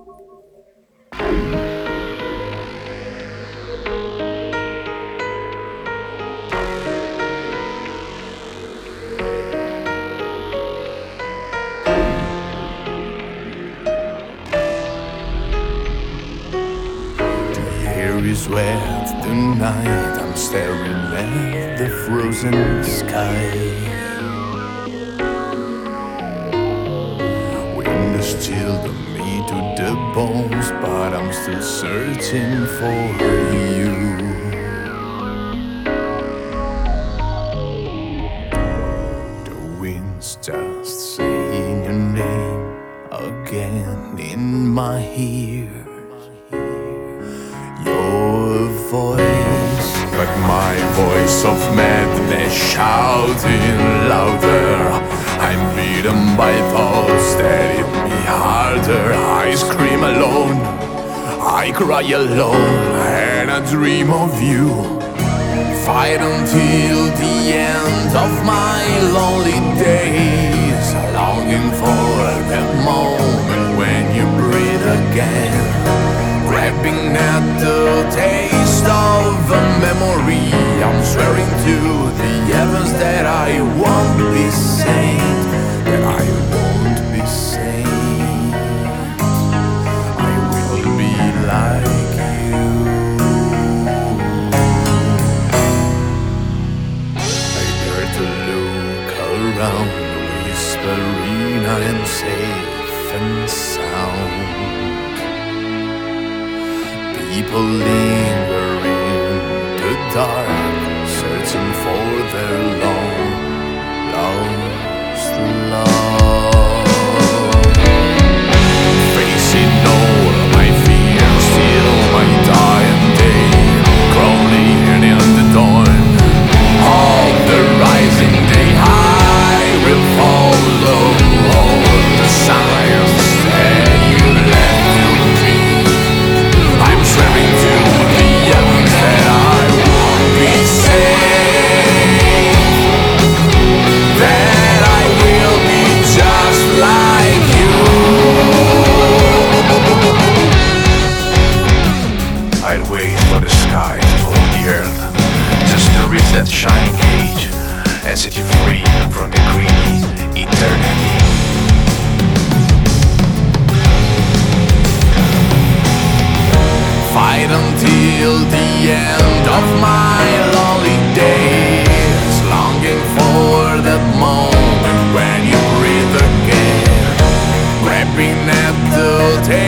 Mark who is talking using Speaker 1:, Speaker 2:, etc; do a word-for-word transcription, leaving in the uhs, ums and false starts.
Speaker 1: Is wet tonight, I'm staring at the frozen sky. Wind is chilled me to the bones, but I'm still searching for you. The wind's just saying your name again in my ear. Your voice, like my voice of madness, shouting louder. I'm beaten by thoughts that hit me harder. I scream alone, I cry alone, and I dream of you. Fight until the end of my lonely days, longing for that moment when you breathe again. Grabbing at the taste of a memory, I'm swearing to the heavens that I won't be saint, that I won't be saint. I will be like you. I dare to look around, whispering I am safe and sound. People linger in the dark, searching for their long lost love. Facing all my fears till my dying day, crawling in the dawn of the rising day. I will follow all the signs that you left to me. I'm swearing to the heavens that I won't be safe, that I will be just like you. I'd wait for the sky to hold the earth, just to reach that shining age and set you free from the greedy eternity. Fight until the end of my lonely days, longing for that moment when you breathe again, grabbing at the tail